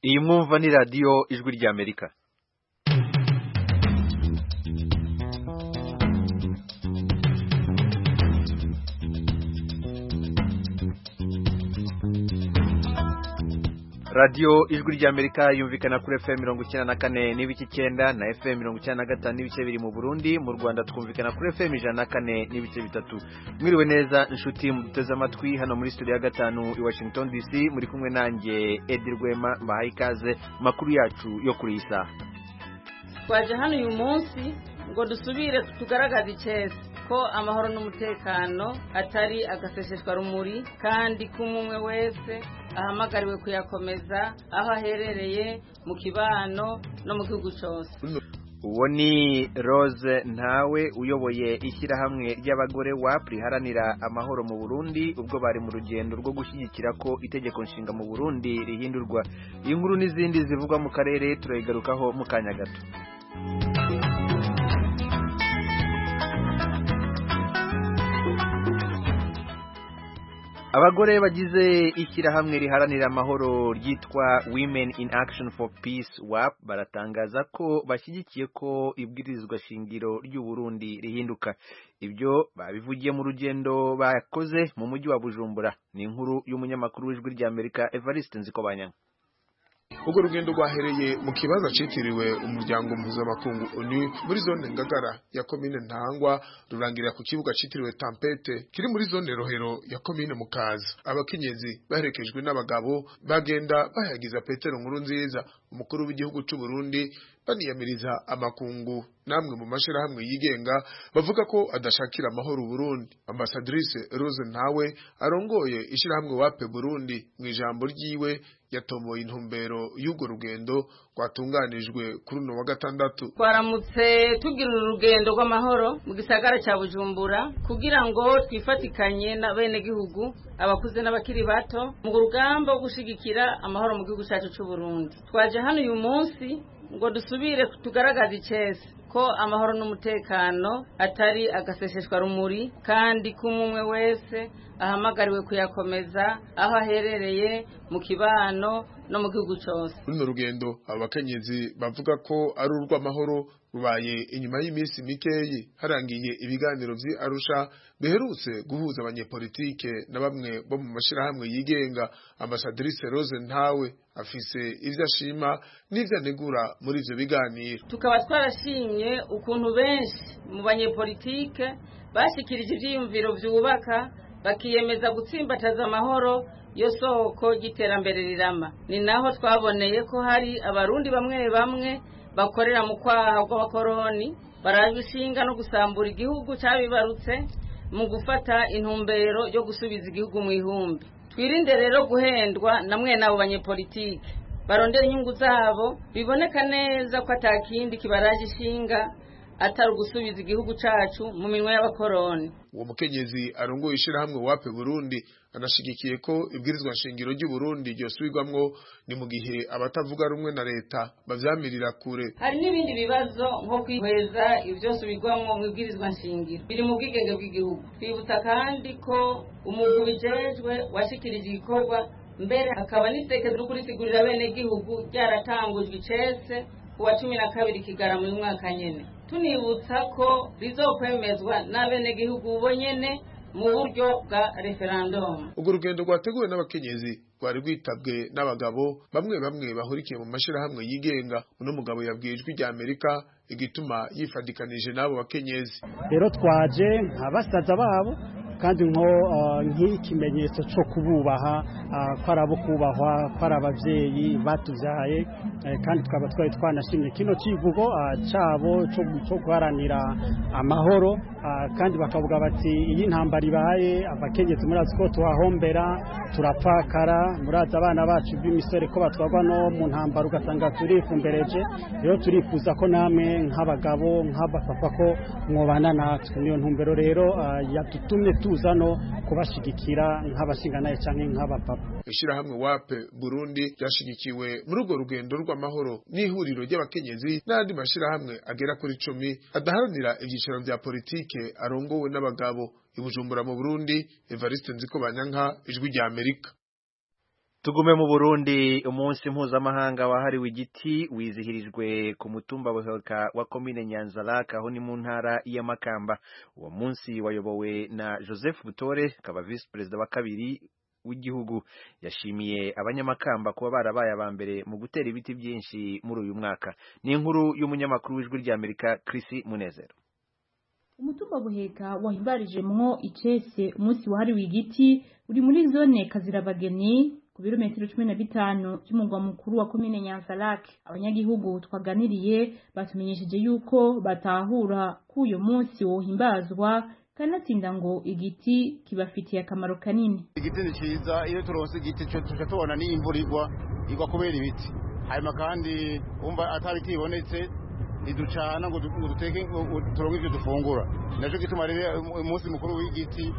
Iyi mwumva ni radiyo ijwi ry'Amerika. Radio ijwi ry'Amerika yumvikana kuri FM 94 n'ibice 9 na FM 95 n'ibice biri mu Burundi. Mu Rwanda twumvikana kuri FM 104 n'ibice 3. Mwiriwe neza inshuti muteze amatwi hano muri studio ya gatanu i Washington DC, muri kumwe nanjye Edir Rwema mbahaye ikaze makuru yacu yo kuri isa. Twaje hano uyu munsi ngo dusubire tugaragaza icese ko amahoro n'umutekano atari agaseseshwa rumuri, kandi kumwe wese ahamagariwe kuyakomeza aho aherereye mu kibano no mu gihugu cyose. Uwo ni Rose Ntawe uyoboye ishyirahamwe ry'abagore wa priharanira amahoro mu Burundi ubwo bari mu rugendo rwo gushyigikira ko itegeko nshinga mu Burundi rihindurwa. Inkuru n'izindi zivugwa mu karere turayigarukaho mu kanya gato. Abagore bagize ishyirahamwe riharanira amahoro ryitwa Women in Action for Peace WAP baratangaza ko bashyigikiye ko ibwirizwa shingiro ry'u Burundi rihinduka. Ibyo babivugiye mu rugendo bakoze mu mujyi wa Bujumbura. Ni inkuru y'umunyamakuru w'ijwi ry'Amerika Evariste Nzikobanya. Ubwo rugendo rwahereye mu kibanza citiriwe umuryango mpuzamakungu ONU muri zone Ngagara ya komine Ntangwa, rurangirira ku kibuga citiriwe Tampete kiri muri zone Rohero ya komine Mukaza. Abakenyezi baherekejwe n'abagabo bagenda bahagiza Petero Nkurunziza umukuru w'igihugu cy'u Burundi, baniyamiriza amakungu namwe mu mashirahamwe yigenga bavuga ko adashakira amahoro Burundi. Ambassadrice Rose Ntawe arongoye ishirahamwe wape Burundi mu ijambo ryiwe yatomoye intumbero y'ugo rugendo rwatunganijwe kuri no wa gatandatu. Twaramutse tugira urugendo rw'amahoro mu gisagara cya Bujumbura kugira ngo twifatikanye na bene gihugu abakuze n'abakiri bato mu rugamba rwo gushigikira amahoro mu gihugu cyacu cy'u Burundi. Twaje hano uyu munsi ngo dusubire tugaragaza icese ko amahoro n'umutekano atari agaseseshwa rumuri, kandi kumwe wese ahamagariwe kuyakomeza aho aherereye mu kibano no mu gihugu cyose. Runo rugendo abakenyezi bavuga ko ari urw'amahoro rubaye inyuma y'iminsi mikeyi harangiye ibiganiro vy'Arusha biherutse guhuza abanyepolitike na bamwe bo mu mashirahamwe yigenga. Ambassadrice Rose Ntawe afise ivyo ashima n'ivyo anegura muri ivyo biganiro. Tukaba twarashimye ukuntu benshi mu banyepolitike bashikirije ivyiyumviro vyubaka, bakiyemeza gutsimbataza amahoro yo soko y'iterambere rirama. Ni naho twaboneye ko hari abarundi bamwe bamwe bakorera mu kwaha kw'abakoroni, barabishinga no gusambura igihugu cyabibarutse mu gufata intumbero yo gusubiza igihugu mu ihumbi. Twirinde rero guhendwa na mwe nabo banyepolitike barondera inyungu zabo, biboneka neza ko atakindi kibaraje ishinga atari gusubiza igihugu cacu mu minwe y'abakoroni. Uwo mukenyezi arongoye ishirahamwe wape Burundi anashigikiye ko ibwirizwa shingiro ry'u Burundi ryosubirwamwo ni mu gihe abatavuga rumwe na leta bavyamirira kure. Hari n'ibindi bibazo nko kwihweza ivyo subirwamwo mu ibwirizwa shingiro biri mu bwigenge bw'igihugu. Twibutsa kandi ko umugwi bijejwe washikirije igikorwa, mbere akaba n'isekeza ryo kurisigurira bene gihugu ryaratangujwe icese kuwa 12 Kigarama mu mwaka nyene. Tunibutsa ko rizokwemezwa n'abene gihugu bonyene mu buryo bwa referendum. Ubwo rugendo rwateguwe n'abakenyezi rwari rwitabwe n'abagabo bamwe bahurikiye mu mashirahamwe yigenga. Uno mugabo yabwiye ijwi ry'Amerika igituma yifadikanije n'abo bakenyezi. Rero twaje abasaza babo kandi nk'ikimenyetso cyo kububaha, ko arabo kubahwa, ko abavyeyi batuvyaye, kandi twaba twari twanashimye kino kivugo cyabo cyo guharanira amahoro, kandi bakavuga bati iyi ntambara ibaye abakenyezi murazi ko tuhahombera, turapfakara, murazi abana bacu b'imisore ko batwarwa no mu ntambara ugasanga turifumbereje. Rero turifuza ko namwe nk'abagabo nk'abapapa ko mwobana natwe. Niyo ntumbero rero yadutumye tuza no kubashigikira nk'abashinganaye canke nk'abapapa. Ishirahamwe wape Burundi ryashigikiwe muri urwo rugendo rw'amahoro n'ihuriro ry'abakenyezi n'andi mashirahamwe agera kuri 10 adaharanira ibyicaro vya politike arongowe n'abagabo. I Bujumbura mu Burundi, Evariste Nzikobanya, ijwi ry'Amerika. Tugume mu Burundi, umunsi mpuzamahanga wahariwe igiti wizihirijwe ku mutumba Buheruka wa komine Nyanza-Lac aho ni mu ntara ya Makamba. Uwo munsi wayobowe na Joseph Butore, akaba vice perezida wa kabiri w'igihugu. Yashimiye abanyamakamba kuba barabaye abambere mu gutera ibiti byinshi muri uyu mwaka. Ni inkuru y'umunyamakuru w'ijwi rya Amerika Chris Munezero. Umutumba Buheka wahimbarijemwo icese umunsi wahariwe igiti uri muri zone Kazirabageni ku birometero 15 by'umugwa mukuru wa komine Nyanza-Lac. Abanyagihugu twaganiriye batumenyesheje yuko batahura ko uyu munsi wohimbazwa kanatsinda ngo igiti kibafitiye akamaro kanini. Igiti ni cyiza, iyo turonse igiti cyo tubona ni imvura igwa kubera ibiti. Hanyuma kandi umva atabiti ibonetse iducana ngo duteke turonke ibyo dufungura. Naje gituma rero umunsi mukuru w'igiti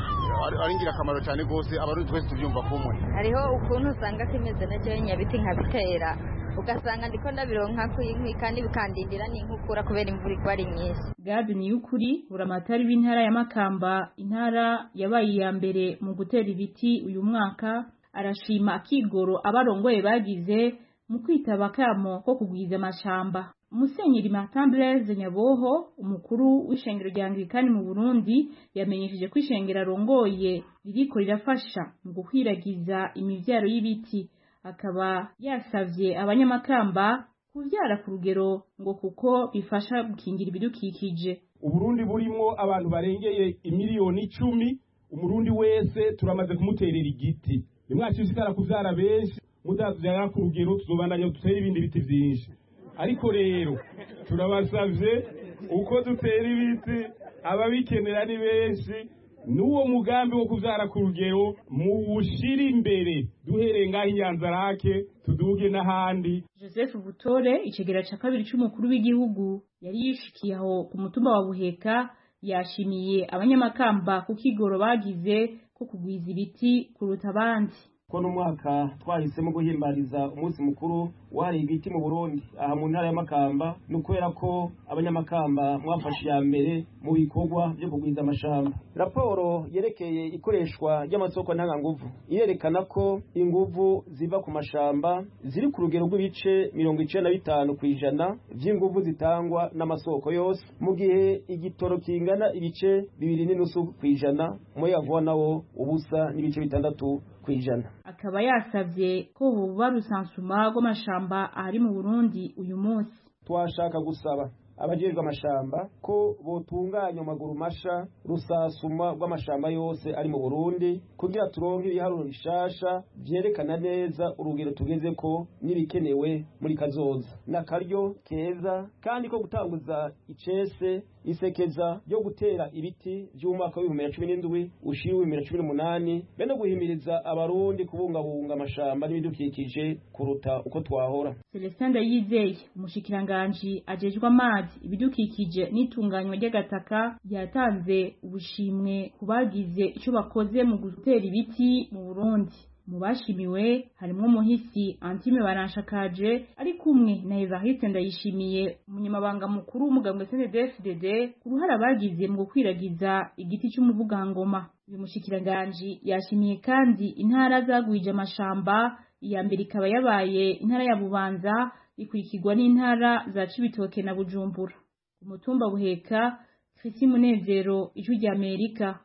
ari ingirakamaro cyane rwose, abarundi twese tubyumva kumwe. Hariho ukuntu usanga kimeze nacyo nyabiti nkabitera ugasanga ndiko ndabironka kwinkwi kandi bikandindira n'inkukura kubera imvura igwa ari nyinshi. Gad Niyukuri buramatari w'intara ya Makamba, intara yabaye iya mbere mu gutera ibiti uyu mwaka, arashima akigoro abarongoye bagize mu kwitaba kamo ko kugwiza amashamba. Musenyeri Martin Blaise Nyaboho, umukuru w'ishengero rya Anglikani mu Burundi, yamenyesheje ko ishengero arongoye ririko rirafasha mu gukwiragiza imivyaro y'ibiti. Akaba yasavye abanyamakamba kuvyara ku rugero ngo kuko bifasha gukingira ibidukikije. Uburundi burimo abantu barengeye imiliyoni 10, umurundi wese turamaze kumuterera igiti. Nimwashishikara kuvyara benshi, mudavyara ku rugero tuzobandanya dutera ibindi biti byinshi. Ariko rero turabasavye uko dutera ibiti ababikenera ni benshi, nuwo mugambi wo kuvyara ku rugero mu ushira imbere duhereye ngaho Nyanza-Lac tuduge n'ahandi. Joseph Butore, icegera ca kabiri c'umukuru w'igihugu, yari yishikiye aho ku mutumba wa Buheka, yashimiye abanyamakamba ku kigoro bagize ko kugwiza ibiti kuruta abandi. Ko n'umwaka twahisemo guhimbariza umunsi mukuru wahariwe igiti mu Burundi aha mu ntara ya Makamba, nukwera ko abanyamakamba mwafashe ya mbere mu bikorwa byo kugwiza amashamba. Raporo yerekeye ikoreshwa ry'amasoko ntanganguvu iyerekana ko inguvu ziva ku mashamba ziri ku rugero rw'ibice 95% vy'inguvu zitangwa n'amasoko yose, mu gihe igitoro kingana ibice 2.5% mu yavuga nawo ubusa n'ibice 6%. Akaba yasavye ko buba rusansuma rw'amashamba ari mu Burundi uyu munsi. Twashaka gusaba abajejwe amashamba ko botunganya amaguru masha rusasuma rw'amashamba yose ari mu Burundi kugira turonke ibiharuro bishasha vyerekana neza urugero tugeze ko nibikenewe muri kazoza. Nakaryo keza kandi ko gutanguza icese isekeza yo gutera ibiti by'umwaka wa 2017 ushiriwe 2018 bene guhimiriza abarundi kubungabunga amashamba n'ibidukikije kuruta uko twahora. Celestin Ndayizeye, umushikiranganje ajejwe amazi, ibidukikije n'itunganywa ry'agataka, yatanze ubushimwe kubagize ico bakoze mu gutera ibiti mu Burundi. Mu bashimiwe harimo umuhisi Antime Baranshakaje ari kumwe na Evariste Ndayishimiye, umunyamabanga mukuru w'umugambwe CNDD-FDD, uruhara bagize mu gukwiragiza igiti cy'umuvugangoma. Uyu mushikiranganje yashimiye kandi intara zagwije amashamba, iya mbere ikaba yabaye intara ya Bubanza, ikurikirwa n'intara za Cibitoke na Bujumbura. Umutumba Buheka, Chris Munezero, Ijwi rya Amerika.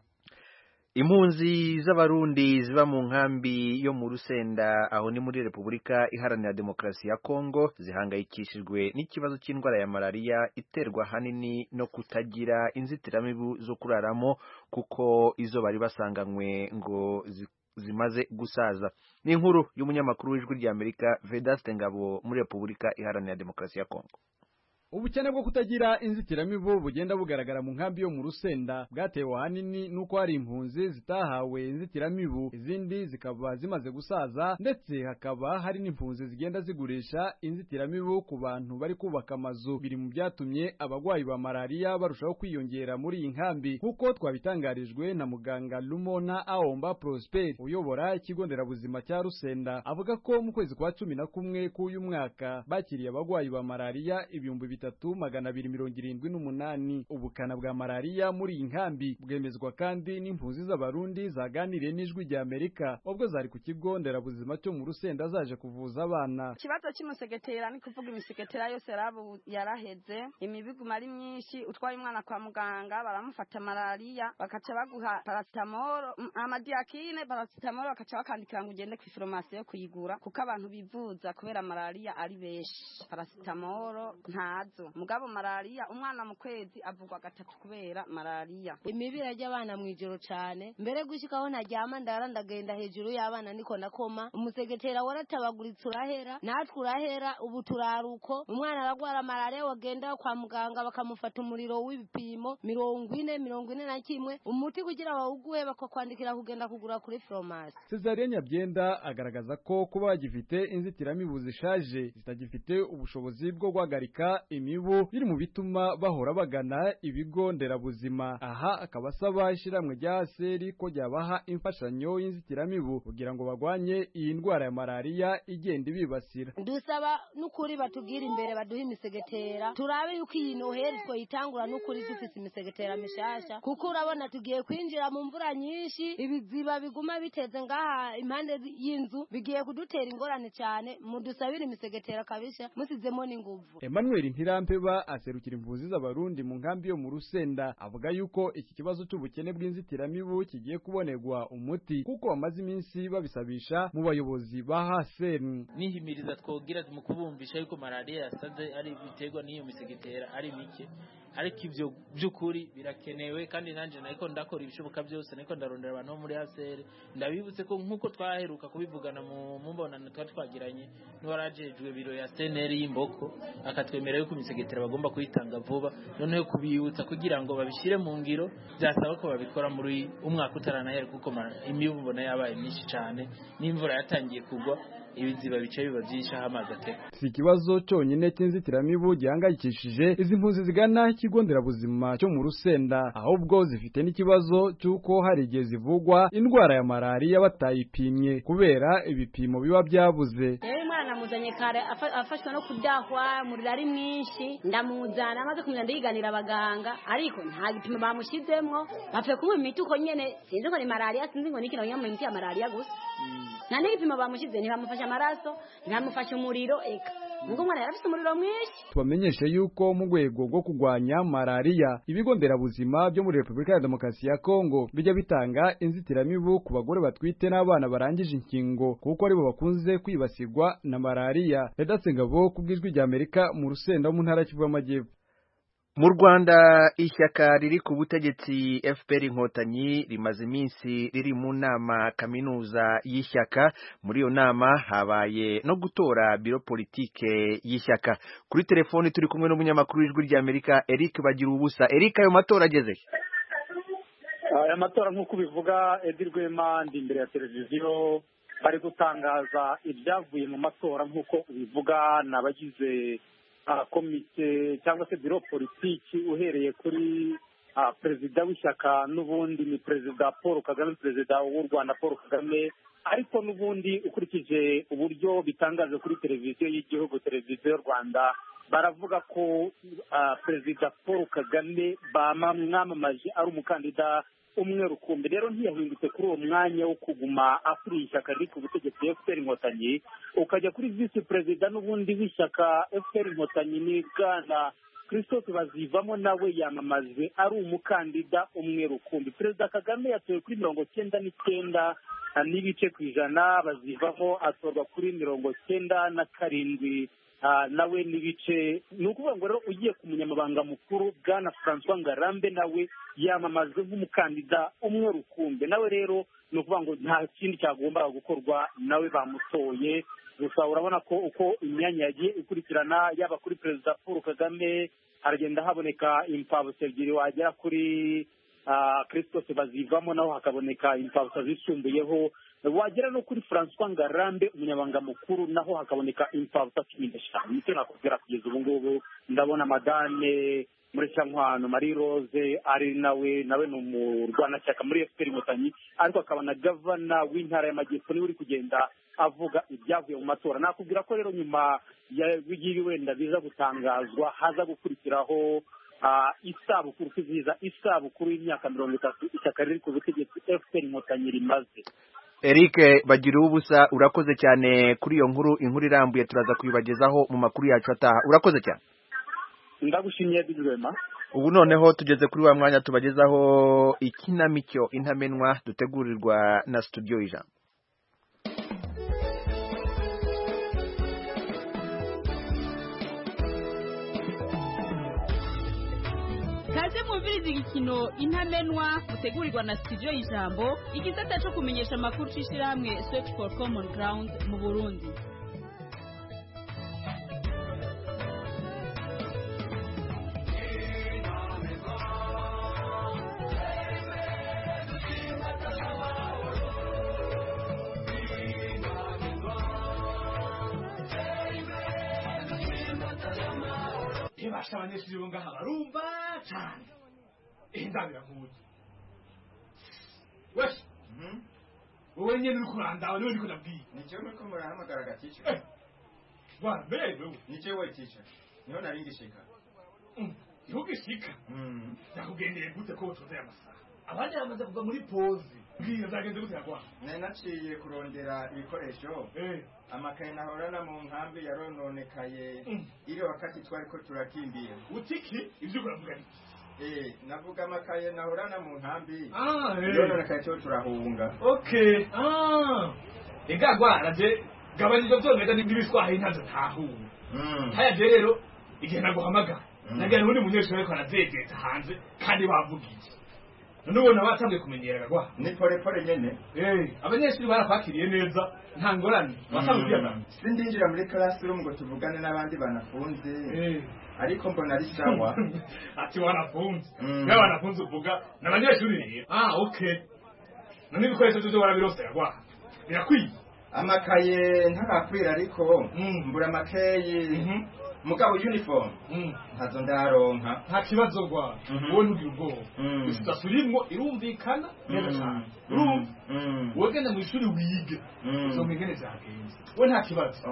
Impunzi z'abarundi ziba mu nkambi yo mu Rusenda aho ni muri Repubulika Iharanira Demokarasi ya Kongo zihangayikishijwe n'ikibazo cy'indwara ya malaria iterwa hanini no kutagira inzitiramibu zo kuraramo kuko izo bari basanganywe ngo zimaze gusaza. Ni inkuru y'umunyamakuru w'Ijwi rya Amerika Vedaste Ngabo muri Repubulika Iharanira Demokarasi ya Kongo. Ubukene bwo kutagira inzitiramibu bugenda bugaragara mu nkambi yo mu Rusenda bwatewe hanini nuko hari impunzi zitahawe inzitiramibu, izindi zikaba zimaze gusaza, ndetse hakaba hari n'impunzi zigenda zigurisha inzitiramibu ku bantu bari kubaka amazu. Biri mu byatumye abagwayi ba malaria barushaho kwiyongera muri iyi nkambi, kuko twabitangarijwe na muganga Lumona Aomba Prosper uyobora ikigo nderabuzima cya Rusenda. Avuga ko mu kwezi kwa 11 k'uyu mwaka bakiriye abagwayi ba malaria 5 3,278 ubukana bwa malaria muri iyi nkambi bwemezwa kandi n'impunzi z'abarundi zaganiriye n'ijwi rya Amerika ubwo zari ku kigo nderabuzima cyo mu Rusenda zaje kuvuza abana. Ikibazo cy'umusegetera ni kuvuga imisegetera yose yaraheze, imibiguma ari myinshi, utwaye umwana kwa muganga baramufata malaria bakaca baguha paracetamol, amadiakine, paracetamol bakaca bakandikira ngo ugende ku farumasi yo kuyigura kuko abantu bivuza kubera malaria ari beshi. Paracetamol ntazo, mugabo malaria umwana mu kwezi avugwa gatatu kubera malaria. Imibira y'abana mu ijoro cyane, mbere gushikaho ntaryama ndagenda hejuru y'abana niko nakoma, umusegetera waratabaguritse urahera, natwe urahera, ubu turaruko, umwana aragwara malaria wagenda kwa muganga bakamufata umuriro w'ibipimo 40-41, umuti kugira bawuguhe bakakwandikira kugenda kugura kuri farumasi. Cesaria Nyabyenda agaragaza ko kuba bagifite inzitiramibu zishaje zitagifite ubushobozi bwo guhagarika imibu biri mu bituma bahora bagana ibigo nderabuzima. Aha akabasaba ishiramwe rya Aseri ko ryabaha imfashanyo y'inzitiramibu kugira ngo bagwanye iyi ndwara ya malaria igenda ibibasira. Dusaba n'ukuri batugira imbere baduha imisegetera, turabe yuko iyi noheri twoyitangura n'ukuri dufise imisegetera mishasha, kuko urabona tugiye kwinjira mu mvura nyinshi, ibiziba biguma biteze ngaha impande y'inzu bigiye kudutera ingorane cyane, mudusabira imisegetera kabisha musizemo n'inguvu. Emmanuel Ntirampeba aserukira impunzi z'abarundi mu nkambi yo mu Rusenda avuga yuko iki kibazo cy'ubukene bw'inzitiramibu kigiye kubonerwa umuti kuko bamaze iminsi babisabisha mu bayobozi ba Haseni. Nihimiriza twogira mu kubumvisha yuko malaria yasaze ari biterwa n'iyo misegetera ari mike, ariko ivyo by'ukuri birakenewe kandi nanje nako ndakora ibishoboka byose, nako ndarondera abantu muri Haseri, ndabibutse ko nkuko twaheruka kubivugana mu mbonano twagiranye n'warajejwe biro ya CNR y'Imboko akatwemera yuko imisegetera bagomba kuyitanga vuba, noneho kubiyutsa kugira ngo babishire mu ngiro byasaba ko babikora muri umwaka utaranahera kuko imibu mbona yabaye myinshi cyane n'imvura yatangiye kugwa, ibiziba bice biba byisha amazi ateka. Si ikibazo cyonyine cy'inzitiramibu gihangayikishije izi mpunzi zigana ikigo nderabuzima cyo mu Rusenda, ahubwo zifite n'ikibazo cy'uko hari igihe zivugwa indwara ya malaria batayipimye kubera ibipimo biba byabuze. Umwana muzanye kare afashwe no kudahwa, umuriro ari mwinshi, ndamuzana amaze kumenya ndiganira abaganga, ariko nta gipimo bamushizemwo, bapfe kumuha imiti uko nyene, sinzi ngo ni malaria, sinzi ngo niki nayo imiti ya malaria gusa. Nane gipimo bamushize ntibamufasha amaraso, ntibamufasha umuriro eka. Ngo mwana yarafite umuriro mwinshi. Tubamenyeshe yuko mu rwego rwo kugwanya malaria ibigo nderabuzima byo muri Republika ya Demokarasi ya Kongo bijya bitanga inzitiramibu ku bagore batwite n'abana barangije inkingo kuko aribo bakunze kwibasirwa na malaria. Redatse Ngabo kubwijwi rya Amerika mu Rusenda mu ntara y'Kivu y'Amajyepfo. Mu Rwanda ishyaka riri ku butegetsi FPR Inkotanyi rimaze iminsi riri mu nama kaminuza y'ishyaka. Muri iyo nama habaye no gutora biro politike y'ishyaka. Kuri telefoni turi kumwe n'umunyamakuru w'ijwi rya Amerika Eric Bagirubusa. Eric, ayo matora ageze? Aya matora nk'uko bivuga Edi Rwema ndi imbere ya televiziyo bari gutangaza ibyavuye mu matora nk'uko bivuga n'abagize komite cyangwa se biro politiki uhereye kuri perezida w'ishyaka n'ubundi ni perezida Paul Kagame, perezida w'u Rwanda Paul Kagame, ariko n'ubundi ukurikije uburyo bitangaje kuri televiziyo y'igihugu, televiziyo y'u Rwanda, baravuga ko perezida Paul Kagame bamwamamaje ari umukandida umwe rukumbi. Rero ntiyahindutse kuri uwo mwanya wo kuguma akuriye ishyaka riri ku butegetsi FPR Inkotanyi, ukajya kuri visi perezida n'ubundi w'ishyaka FPR Inkotanyi ni Bwana Christophe Bazivamo, nawe yamamaje ari umukandida umwe rukumbi. Perezida Kagame yatowe kuri 99 n'ibice ku ijana, Bazivamo atorwa kuri 97 nawe n'ibice. Ni ukuvuga ngo rero ugiye ku munyamabanga mukuru Bwana François Ngarambe nawe yamamajwe nk'umukandida umwe rukumbi. Nawe rero ni ukuvuga ngo nta kindi cyagombaga gukorwa, nawe bamutoye. Gusa urabona ko uko imyanya yagiye ikurikirana, yaba kuri perezida Paul Kagame haragenda haboneka impfabusa ebyiri, wagera kuri Christophe Bazivamo naho hakaboneka impfabusa zisumbuyeho, wagera no kuri François Ngarambe umunyabanga mukuru naho hakaboneka impfabusa 15. Nicyo nakubwira kugeza ubu ngubu. Ndabona Madame Murecyantwano Marie Rose ari nawe ni umurwanashyaka muri FPR Inkotanyi, ariko akaba na gavana w'intara y'Amajyepfo niwe uri kugenda avuga ibyavuye mu matora. Nakubwira ko rero nyuma y'ibi wenda biza gutangazwa haza gukurikiraho isabukuru kwizihiza isabukuru y'imyaka 30 ishyaka riri ku butegetsi FPR Inkotanyi rimaze. Eric bagira ubusa urakoze cyane kuri iyo inkuru irambuye turaza kuyibagezaho mu makuru yacu ataha. Urakoze cyane. Ndagushimiye Bizwema. Ubu noneho tugeze kuri wa mwanya tubagezaho ikinamico intamenwa dutegurirwa na studio Ijambo. Kaze mwumviriza igikino intamenwa mutegurirwa na studio Ijambo igisata cyo kumenyesha amakuru c'ishirahamwe Search for Common Ground mu Burundi. Basha abanyeshuri bo ngaha barumva cyane indabira nkuye wesh wowe nyene uri kurandaba niwe ndiko ndabwiye nice muriko murahamagara gatice wa mbere nice we teacher niho naringishika ihugishika nakugendeye gute ko utoze amasaha abandi bamaze kuva muri pause bwira zagenze gute yakwa naciye kurondera ibikoresho amakaye nahorana mu nkambi yarononekaye ile wakati twari ko turakimbira utiki ivyo uravuga navuga amakaye nahorana mu nkambi yarononekaye cyo turahunga okay ingagwaraje gabanije byomeza n'ibiswahe ntazo tahunga haya rero igihe naguhamagara nagera undi munyeshuri ariko arazegeta hanze kandi bavugiye nubona batamwe kumenyera gwa ni pole nyene abanyeshuri barakwakiriye neza nta ngorane basamubwiye sindinjira muri classroom ngo tuvugane n'abandi banafunze ariko mbona ari sawa ati wanafunze n'abanafunze uvuga n'abanyeshuri ni okay none ibikoresho byo warabirose gwa birakwiye amakaye ntakakwira ariko mbura amakeyi mugabo uniform ntazo ndaronka nta kibazo gwa wowe ntugira ubwoba isitasurimwo irumvikana neza cyane wogenda mu ishuri wige uzomengene zagenze wowe nta kibazo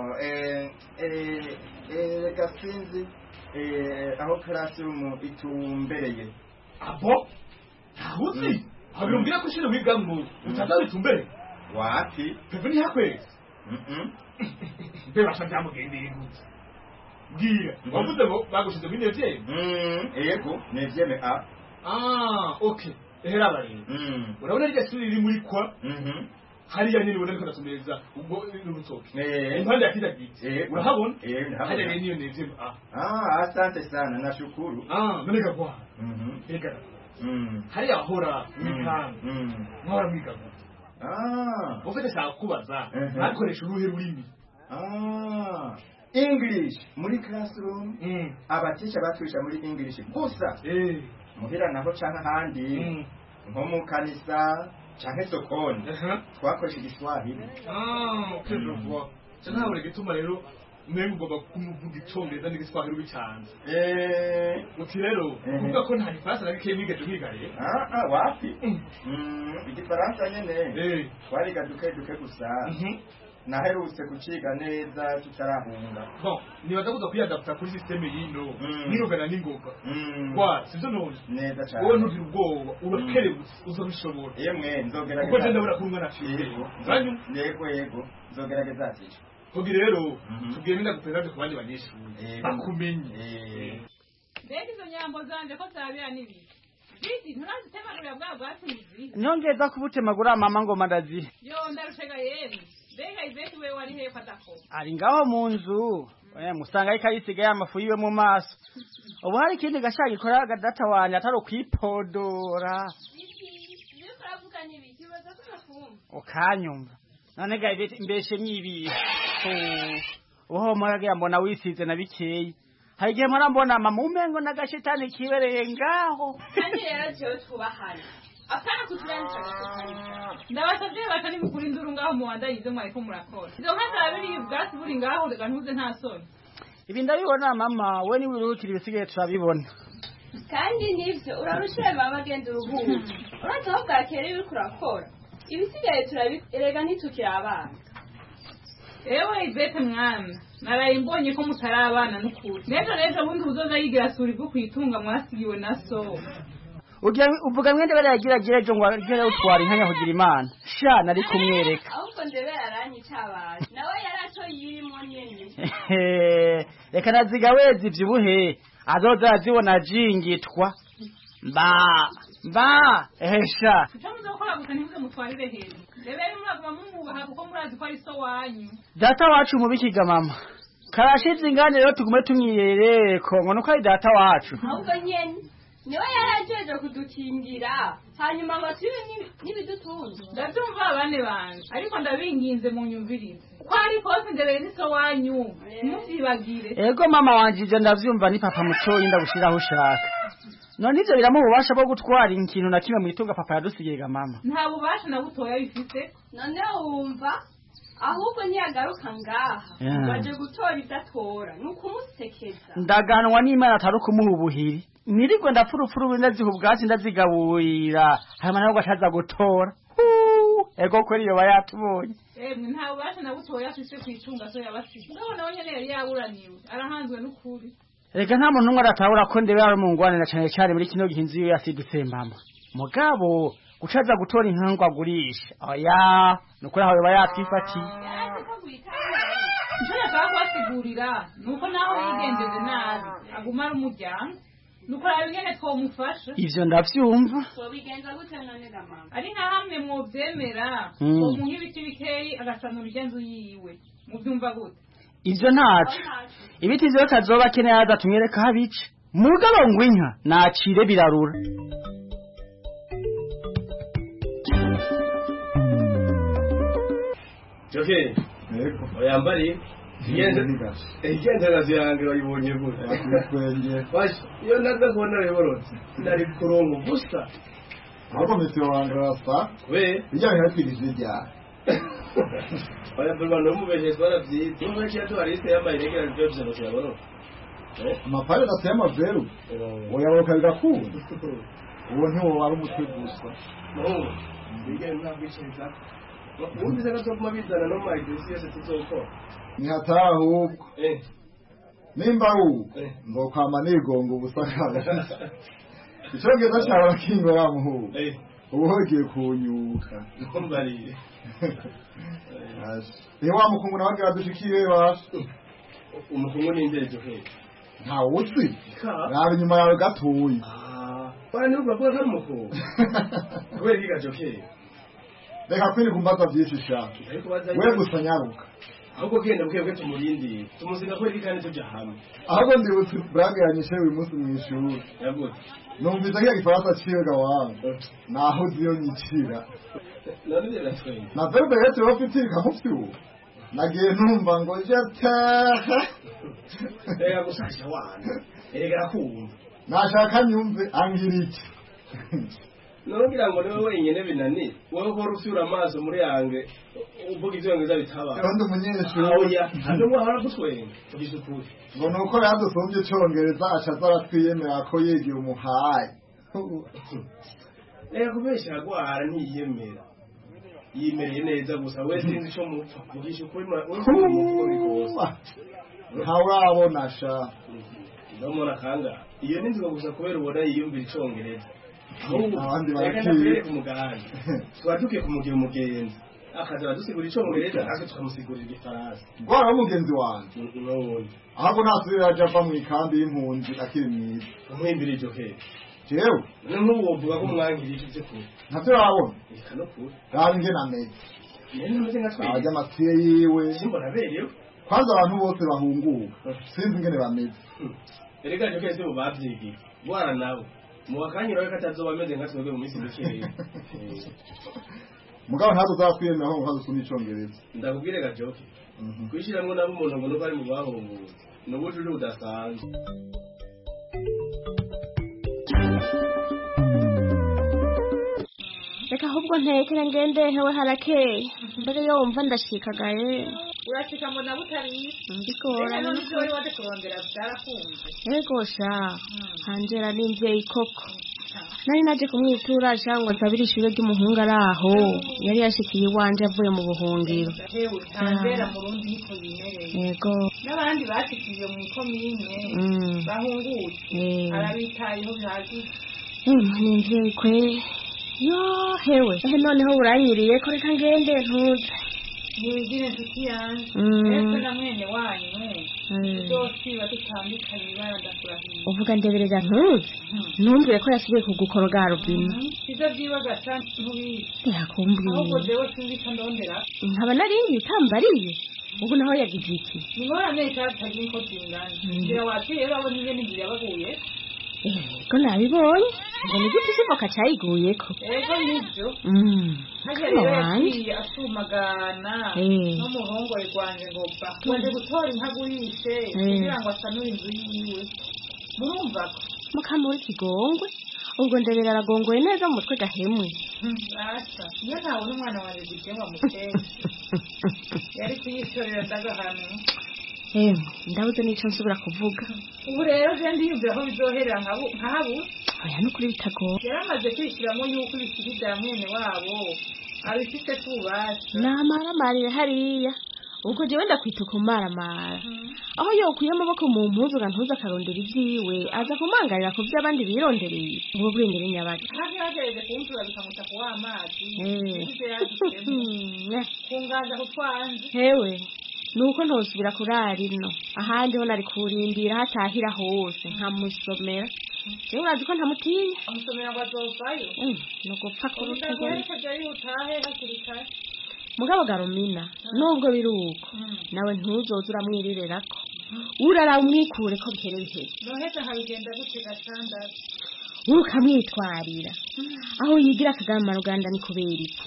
gasinzi aho classroom itumbereye abo ntahuzi habirumbira ko ishuri wiga ngo utazabitumbereye wapi pepe ni hakwezi mbebasha byamugendeye gute bwira wavuze ngo bagushize muri nevyeme yego nevyeme okay ehera bari urabona rya shuri riri muri kwa hariya nyine ubona ko ndasomeza ubwo n'urutoki impande ya kida giti urahabona hariya niyo nevyeme asante sana nashukuru none gakwa ega hariya hora mikanga nkora mwiga ufite saa kubaza nakoresha uruhe rurimi English muri classroom abatisha batwisha muri English gusa muhira naho canka handi nko mu kanisa canke sokoni twakoresha igiswahili okay je cyana buri gituma rero mwengu ugomba kumuvuga icongereza n'igiswahili bicanze uti rero kuvuga ko nta gifaransa na bike mwiga tumigare wapi igifaransa nyene twariga duke gusa naherutse kuciga neza tutarahunga bon nibaza kuza kuyadapta kuri systeme yino nirogana n'ingoga kwa sizo none neza cyane wowe ntugira ubwoba urakerebutse uzabishobora yemwe nzogerageza kuko ndabura kumwe na fiye yego nzogerageza ati kugira rero tubwire ndagupenda ku bandi banyeshuri bakumenye mbega izo nyambo zanje ko zabira n'ibiki Bizi nturazitemanurira bwa bwatumuzi nyongeza kubutemagura mama ngoma ndazi yo ndarushega yemi mbega ivete we wari hehe fatako ari ngaho mu nzu musanga ariko ayisigaye amafu yiwe mu maso ubu hari ikindi gashaka gikora data wanje atari kwipodora iyo turavuga n'ibiki baza kukumva ukanyumva none ga ivete mbeshe mwibiye uho maragira mbona wisize na bikeyi hari igihe mpora mbona mama umengo n'agashetani kibereye ngaho kandi rero cyo tubahana akana kuturandika ndabasabye batari mukuri nduru ngaho mu wanda yize mwari ko murakora izo nka zabiri ubwatsi buri ngaho reka ntuze nta soni ibi ndabibona mama we ni wiruhukira ibisigaye turabibona kandi nivyo urarushaye mama genda uruhuke uraza aho bwakera ibiri kurakora ibisigaye turabirega ntitukira abana ewe Ivete mwana naraye mbonye ko mutarabana n'ukuri nejo bundi uzoza yigira suri bwo kwitunga mwasigiwe na so uvuga mwende baragira ejo ngo agere utwara inkanya kugira imana sha nari kumwereka ahubwo ndebe yaranyicabaye nawe yarato yirimo nyene reka naziga wezi ivyibuhe azoza azibona jingitwa mba ehesha muzokora gusa ntimuze mutwarire hejuru rero muraguma mumubaha kuko murazi ko ari so wanyu data wacu mubikiga mama karashize ingane rero tugume tumwirereko ngo nuko ari data wacu ahubwo nyene niwe yarajeje kudukingira hanyuma ngo tube n'ibidutunze ndabyumva abane banje ariko ndabinginze mu nyumvirize ko ari kose ndebere ni so wanyu ntuvyibagire ego mama wanje ije ndavyumva ni papa mutoyi ndagushiraho ushaka none ivyo biramu ububasha bwo gutwara ikintu na kimwe mwitunga papa yadusigiye mama nta bubasha na butoya bifite none wumva ahubwo ntiyagaruka ngaha baje gutora idatora nukumusekeza ndaganwa n'Imana atari kumuha ubuhiri nirigwe ndapfurupfuru ndaziha ubwatsi ndazigaburira hanyuma nawe gashaza gutora ego kweri yo bayatubonye nta bubasha na butoya afise kwicunga so yabasize ndabona we nyene yari yaburaniwe arahanzwe n'ukuri reka nta muntu umwe aratahura ko ndebe ari umungwanira cyane cyane muri kino gihe inzu yasidutse mama mugabo gucaza gutora inkangwa agurisha oya nukuri aho bayatwifatiye icyo nashaka kubasigurira nuko naho yigenjeje nabi agumara umuryango nuko ingene twomufasha ivyo ndavyumva twobigenza gute none ga mama ari nka hamwe mwovyemera umuha ibiti bikeyi agasanura irya nzu yiwe muvyumva gute ivyo ntaco ibiti vyose azoba akeneye aza tumwereka habice mugabo ngwinka nacire birarura Joke oyambari igenda ziyange wayibonye gute kwenge bashi iyo naza kubona reborotse ndari kurongo gusa ahubwo metero wange rasa we bijya bihakirije rya oya bulbano mubeje twara byitse umwe cyo ari se yambaye regera byo no cyaboro amapare nasema veru oyaboka bigakunda uwo ntiwo wari umutwe gusa mbige ntabwicisha ubundi zagato kuma bizana no mai desi tuzoko ni hatahubwo nimba uko ngo kwama nigongo ubusakara icyongeza cyaba kingo yamuhu ubu hogiye kunyuka nkombari wa mukungu nabagira dushikire basho umukungu n'indejo he nta wuzi nabi nyuma yawe gatuye bane ubwo ko ari umukungu kubera igajoke reka kwiri kumbaza byinshi sha we gusa nyaruka ahubwo genda bukebwe tumurindi tumuziga ko iri kandi tujya hamwe ahubwo ndibutse brage yanyishe uyu munsi mu ishuri yagute numvise ko igifaransa ciga wangu naho ziyo nyicira none biratwenye na verbe yetse bafite kamufyu nagiye numva ngo jataha rega gusasha wana erega kumva nashaka nyumve angiriki nongira ngo niwe wenyene binani wowe ko rusura amaso muri yange uvuga ivyongereza bitaba kandi umunyeshuri oya hano mwahora gutwenga tugisukuri ngo nuko yadusumbye icongereza acaza aratwiyemera ko yigiye umuhaye reka kubesha agwara ntiyemera yimereye neza gusa we sinzi ico mupfa vugisha ukuri ntawurabona sha ndamubona kanga iyo ni nzigo gusa kubera ubona yiyumvira icongereza abandi barakiye ku muganda twadukiye kumugira umugenzi akaza aradusigura icongereza natwe tukamusigurira igifaransa gwara w'umugenzi wanjye n'ubundi ahubwo ntasubira aja ava mu ikambi y'impunzi akiri mwiza umwimbira iryo he jewe nk'ubu wovuga ko umwangiriye iki by'ukuri ntavyo urabona reka no kuri raba ingene ameze ameze nka twese arya amasiye yiwe simbona aberewe kwanza abantu bose bahunguka sinzi ingene bameze erega ryo kese bo bavyigiye gwara nawe mu wakanyira we katazoba ameze nka twebwe mu minsi mikeya mugabo ntabwo uzakwiyemera ngo nkazusoma icongereza ndakubwire gajoke kwishiramwo nabo umuntu ngo nuko ari mu bahunguwe ni ubujuje budasanzwe reka ahubwo ntekere ngende hewe harakeye mbere yo wumva ndashikagaye urashika mbona butari mbikora n'ibyo wari waje kurondera byarafunze yego sha hanjera n'imvyeyi koko nari naje kumwitura cyangwa nsabira ishure ry'umuhungu araho yari yashikiye iwanje avuye mu buhungiro hewe tambera mu rundi niko bimereye yego n'abandi bashikiye mu ikomine bahungutse arabitayeho bihagije nimvye kwe yo hewe noneho uranyiriye ko reka ngende ntuze nibigire nshuti yanje ese na mwene wanyu uzosiba tutandukanye ibara ndakurahiye uvuga ndebereza ntuze ntumbwire ko yasigaye kugukoroga robine ivyo vyibaga cane ntubizi yakumbwiye ahubwo jewe sinzi ko ndondera nkaba nariye utambariye ubu naho yagize iki nibora neza atagira ko zingana ngira waciye babona ingene ngira baguye ko nabibonye ngo ni giti kivoka cyayiguyeko ego nivyo haje rero yaciye asumagana n'umuhongore rwanje ngo ba waje gutora intagurishe kugira ngo asanure inzu yiwe murumva ko mukamuri kigongwe ubwo ndebera aragongoye neza mu mutwe gahemwe asa iyo ntabona umwana wanjye gutema muteye yari kuyishorera ndagahantu ndabuze n'icyo nsubira kuvuga ubu rero je ndiyumvira aho bizoherera nkahabu oya nukuri bitagora yaramaze kwishyiramo yuko ibikiri bya mwene wabo abifite kubasha namaramarire hariya ubwo jewe ndakwita kumaramara aho yokuye amaboko mu mpuzu ntuza akarondera ivyiwe aza kumangarira ku vy'abandi birondereye ubwo bwengere nyabaki hagerageze kumvura bikamuta ku w'amazi kungaza kutwanje hewe nuko ntosubira kurara ino ahandi ho nari kurindira hatahira hose nkamusomera jewe urazi ko ntamutinya amusomera ngo azovayo nugupfa kurutagera mugabo Garumina nubwo biruko nawe ntuzoza uramwirirerako urara umwikure ko bihereye noheza habigenda gute gasanda ukamwitwarira aho yigira Kagame Ruganda ni kubera iki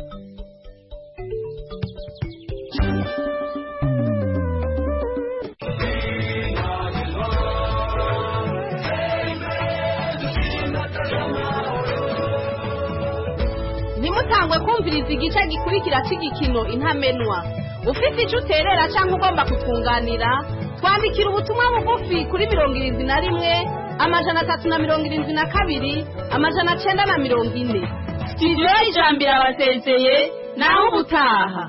Nimutangwe kumviriza igice gikurikira c'igikino intamenwa ufite icyo uterera cyangwa ugomba kutunganira twandikira ubutumwa bugufi kuri 71 amajana 372 amajana 940 studio y'ijambiro abasezeye naho ubutaha.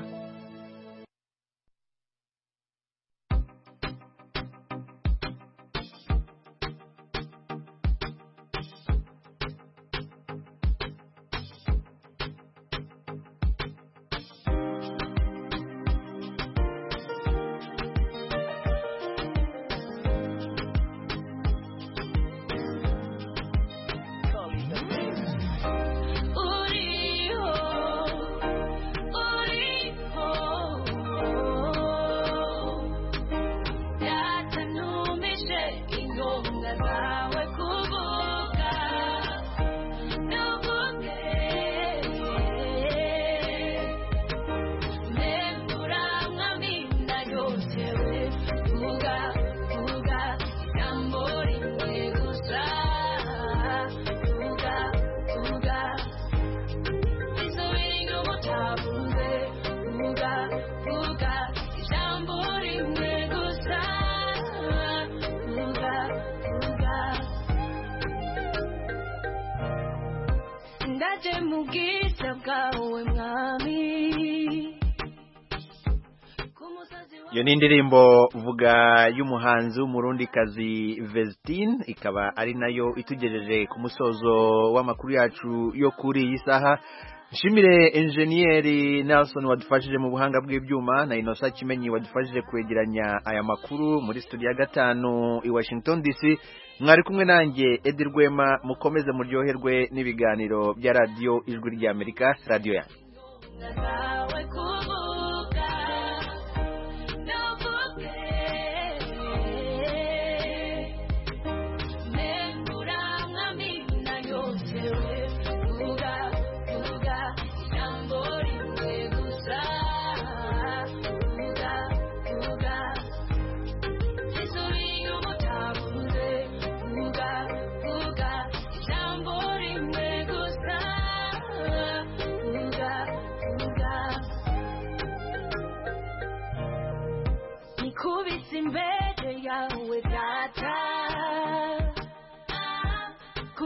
Iyo ni indirimbo vuga y'umuhanzi w'umurundikazi Vestine ikaba ari nayo itugejeje ku musozo w'amakuru yacu yo kuri iyi saha. Nshimire enjeniyeri Nelson wadufashije mu buhanga bw'ibyuma na Inosa Kimenyi wadufashije kwegeranya aya makuru muri studio ya 5 i Washington DC. Mwari kumwe nanjye Edi Rwema, mukomeze muryoherwe n'ibiganiro bya radio Ijwi rya Amerika, radio yanyu.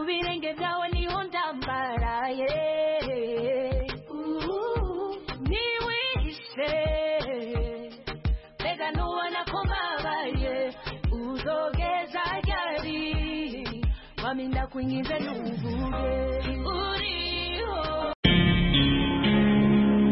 birenge byawe niho ndambaraye niwishe mbega nubona ko mbabaye uzogeza ryari mami ndakwinginze nuvuge uri